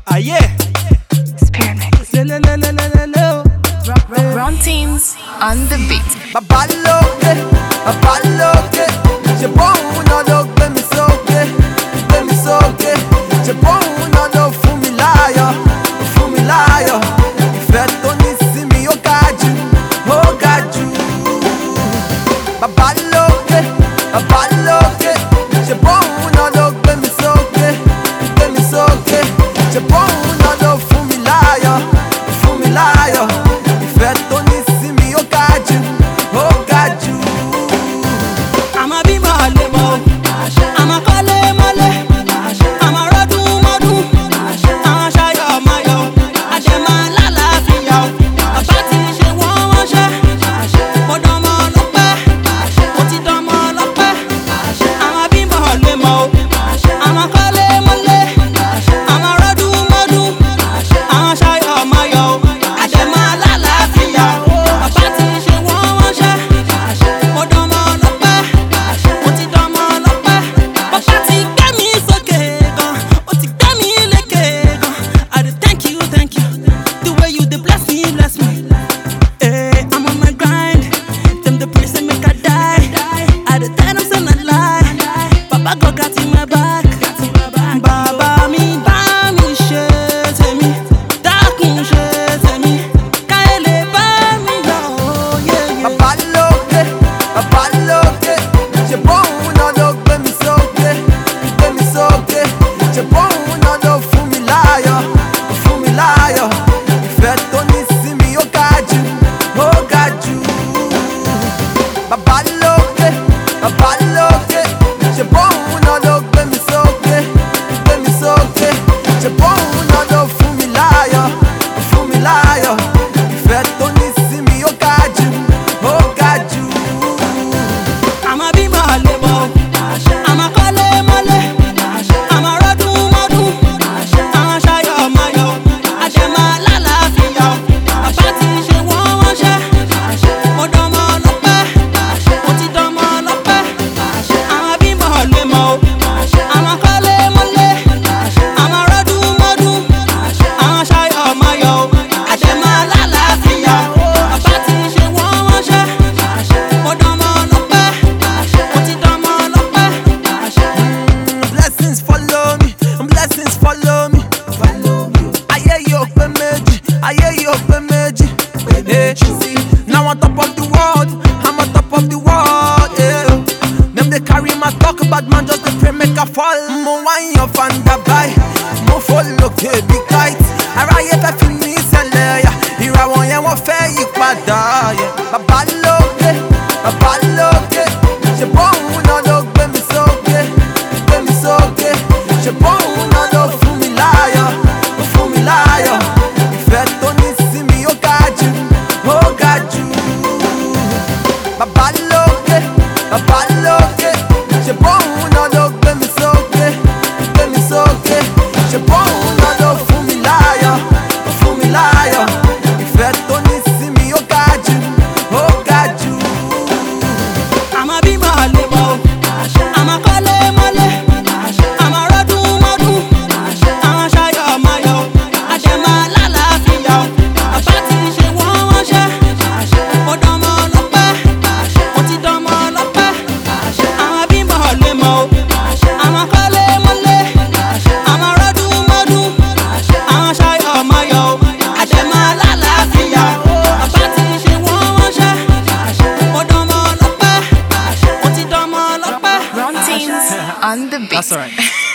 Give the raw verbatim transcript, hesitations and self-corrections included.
Aye. Spirit mix. Run teams on the beat. Baba lókè, baba lókè, ṣe bóun náà ló gbé mi sókè, gbé mi sókè, ṣe bóun náà ló fún mi láyọ̀, fún mi láyọ̀, ìfẹ́ tó ní sí mi ó ga jù, ó ga jù. Baba lókè, baba lókè, ṣe bóun náà ló gbé mi sókè, gbé mi sókè, ṣe bóun náà ló fún mi láyọ̀, fún mi láyọ̀, ìfẹ́ tó ní sí mi ó ga jù, ó ga jù. I'ma be my lemo. I'ma call him mole. I'ma rodu modu. I'ma shy up my yo. I dem my la la fi yo. A party she won won she. Mo don mo lope. Mo ti don mo lope. I'ma be my lemo. I'ma call him mole. I'ma rodu modu. I'ma shy up my yo. I dem my la la fi yo. A party she won won she. Mo don mo lope. Mo ti don mo lope. Bàbá ti gbé mi sókè gan. Ó ti gbé mi lékè gan. I dey thank you, thank you. The way you dey bless me, bless me. Eh, I'm on my grind. Them dey pray say make I die. I dey tell them say na lie. Baba God got in my back. Bàbá mi bá mi ṣe tèmi. Dákun ṣe tèmi. Káyé lè bá mi yọ̀, yeah, yeah. Baba lókè, baba lókè, ṣe bóun náà ló gbé mi sókè, gbé mi sókè, ṣe bóun náà ló fún mi láyọ̀, fún mi láyọ̀, ìfẹ́ tó ní sí mi ó ga jù, ó ga jù. Baba lókè, baba lókè, ṣe bóun náà ló gbé mi sókè, gbé mi sókè, ṣe bóun náà ló fún mi láyọ̀, fún mi láyọ̀, ìfẹ́ tó ní sí mi ó ga jù, ó ga jù. I'ma be my lemo. I'ma call him mole. I'ma rodu modu. I'ma shy up my yo. I dem my la la fi yo. A party she won won she. Mo don mo lope. Mo ti don mo lope. I'ma be my lemo. I'ma call him mole. I'ma rodu modu. I'ma shy up my yo. I dem my la la fi yo. A party she won won she. Mo don mo lope. Mo ti don mo lope. Blessings follow me, blessings follow me. Follow me. Ayé yóò pé méjì, ayé yóò pé méjì. Hey, see, now on top of the world, I'm on top of the world. Yeah. Them they carry my talk, bad man just they pray make I fall. Mo wine your fan by, mo follow ke big kite. Aráyé fẹ́ fi mí ṣẹlẹ̀ ya, ìràwọ̀ yẹn wọ́n fẹ́ yí padà. Yeah. Baba lókè, baba lókè, ṣe bóun náà ló gbé mi sókè, gbé mi sókè, ṣe bóun náà ló fún mi láyọ̀, ó fún mi láyọ̀, ìfẹ́ tó ní sí mi ó ga jù, ó ga jù. Baba lókè, baba lókè, ṣe bóun náà ló gbé mi sókè, gbé mi sókè, ṣe bóun náà ló fún mi láyọ̀, ó fún mi láyọ̀, ìfẹ́ tó ní sí mi ó ga jù, ó ga jù. I'ma be my lemo. I'ma call him mole. I'ma rodu modu. I'ma shy up my yo. I dem my la la fi yo. A party she won won she. Mo don mo lope. Mo ti don mo lope. I'ma be my lemo. I'ma call him mole. I'ma rodu modu. I'ma shy up my yo. I dem my la la fi yo. A party she won won she. Mo don mo lope. Mo ti don mo lope. Run teams on the beat. That's alright.